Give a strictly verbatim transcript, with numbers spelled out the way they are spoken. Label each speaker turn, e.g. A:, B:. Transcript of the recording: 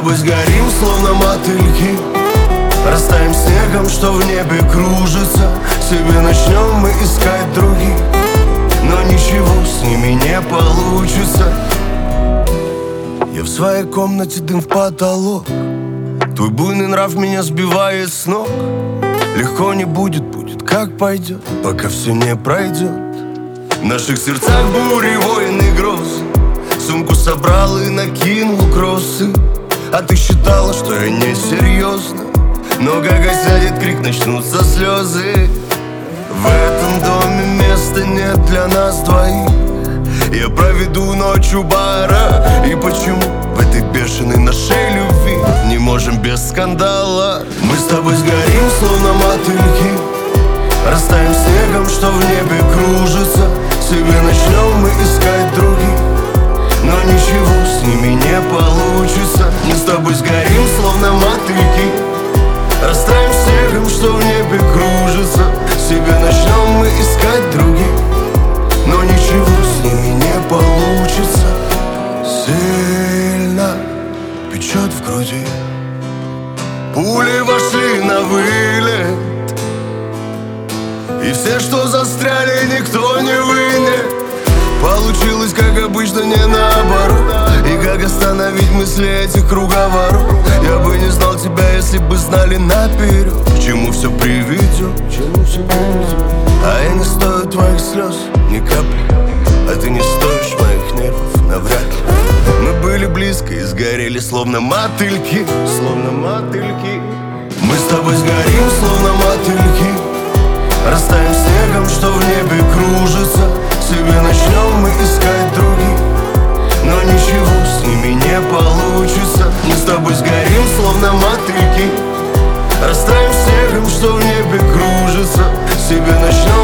A: тобой сгорим, словно мотыльки. Растаем снегом, что в небе кружится. Себе начнем мы искать других, но ничего с ними не получится. Я в своей комнате, дым в потолок. Твой буйный нрав меня сбивает с ног. Легко не будет, будет как пойдет, пока все не пройдет. В наших сердцах бури, войны, грозы. Сумку собрал и накинул кроссы. А ты считала, что я не серьезно, но как осядет крик, начнутся слезы. В этом доме места нет для нас двоих. Я проведу ночь у бара. И почему в этой бешеной нашей любви не можем без скандала? Мы с тобой сгорим, словно мотыльки. Растаем снегом, что в небе кружится. Себе начнем мы искать других, но ничего с ними не получится. Мы с тобой сгорим, словно мотыльки. Растаем снегом, что в небе кружится. Себе начнем мы искать других, но ничего с ними не получится. Сильно печет в груди. Пули вошли на вылет, и все, что застряли, никто не вынет. Получилось, как обычно, не наоборот. И как остановить мысли этих круговорот? Я бы не знал тебя, если бы знали наперед, к чему все приведет, к чему все приведет. А я не стою твоих слез ни капли, а ты не стоишь моих нервов навряд ли. Мы были близко и сгорели, словно мотыльки, словно мотыльки. Мы с тобой сгорим, словно мотыльки. Растаем снегом, что в небе кружится. Себе начнем мы искать других, но ничего с ними не получится. Мы с тобой сгорим, словно мотыльки. Растаем снегом, что в небе кружится. Себе начнем